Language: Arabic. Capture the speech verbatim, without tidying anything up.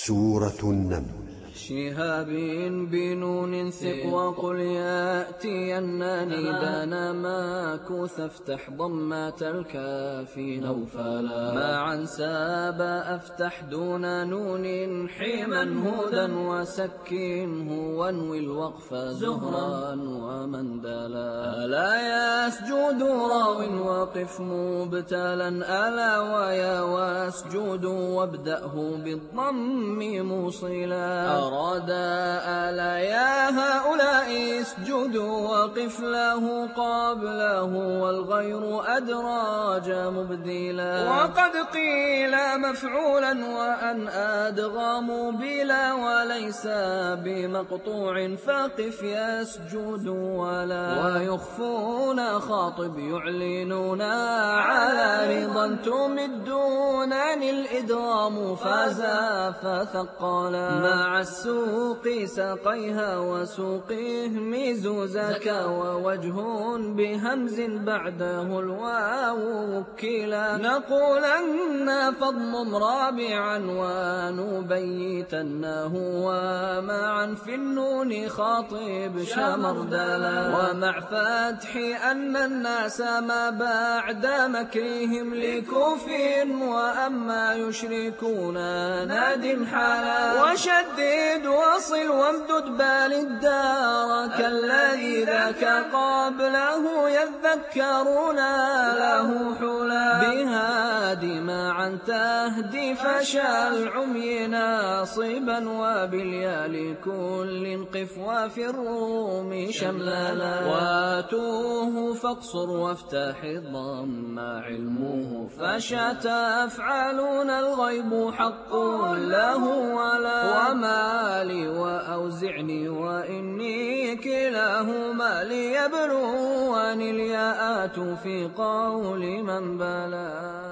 سورة النمل. شهاب بنون ثق وقل يأتينني دانا ماكوث افتح ضمات الكافي نوفلا معا ساب افتح دون نون حيما هدى وسكنه وانوي الوقف زهرا ومندلا ألا يسجد راو وقف مبتلا ألا ويا واسجد وابدأه بالضم موصلا أراد ألا يا هؤلاء اسجدوا وقف له قبله والغير أدراج مبدلا وقد قيل مفعولا وأن أدغام بلا وليس بمقطوع فقف يسجد ولا ويخفون خاطب يعلنون على رضا تمدونني الإدغام فازا فثقلا مع السوق ساقيها وسوقه ميزوزك ووجه بهمز بعده الواو وكلا نقولن فضم رابعا ونبيتنه ومعا في النون خاطب شمردلا ومع فتح أن الناس ما بعد مكرهم لكوف وأما يشركون ناد حالا وشدد وصل وامدد بال الدار كالذي ذاك قبله يذكرون له حلا بهادي معا تهدي فشى العمي ناصبا وباليا لكل قف وفي الروم شملالا واتوه فاقصر وافتح الضم علمه فشى تفعلون الغيب حق له ولا وما لي وأوزعني وإني كلاهما ليبلوني الياءات في قول من بلا